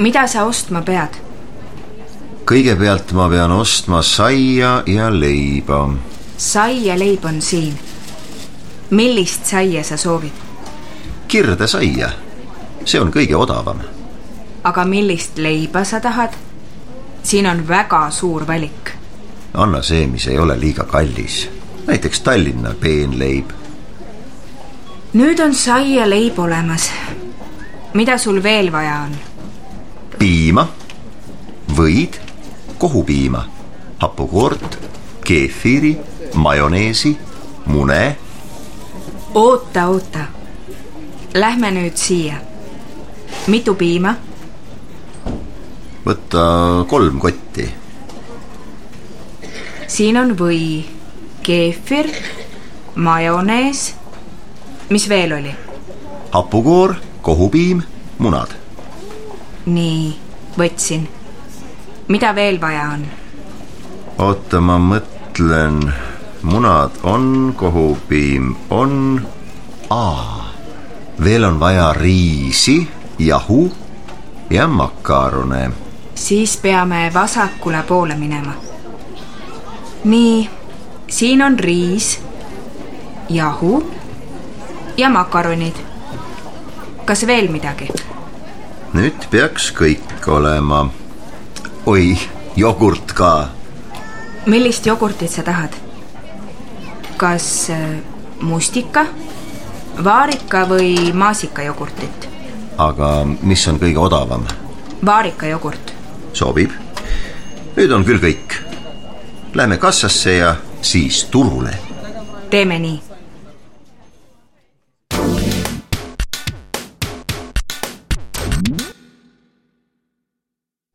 Mida sa ostma pead? Kõigepealt ma pean ostma saia ja leiba. Sai ja leib on siin. Millist saia sa soovid? Kirde saia. See on kõige odavam. Aga millist leiba sa tahad? Siin on väga suur valik. Anna see, mis ei ole liiga kallis. Näiteks Tallinna peenleib. Nüüd on sai ja leib olemas. Mida sul veel vaja on? Piima, võid, kohupiima, hapukoort, keefiri, majoneesi, mune. Oota. Lähme nüüd siia. Mitu piima? Võtta 3 kotti. Siin on või, keefir, majonees. Mis veel oli? Hapukoor, kohupiim, munad. Nii, võtsin. Mida veel vaja on? Oota, ma mõtlen. Munad on, kohupiim on. Veel on vaja riisi, jahu ja makarone. Siis peame vasakule poole minema. Nii, siin on riis, jahu ja makaronid. Kas veel midagi? Nüüd peaks kõik olema. Oi, jogurt ka. Millist jogurtit sa tahad? Kas mustika, vaarika või maasika jogurtit? Aga mis on kõige odavam? Vaarika jogurt. Sobib. Nüüd on küll kõik. Lähme kassasse ja siis turule. Teeme nii.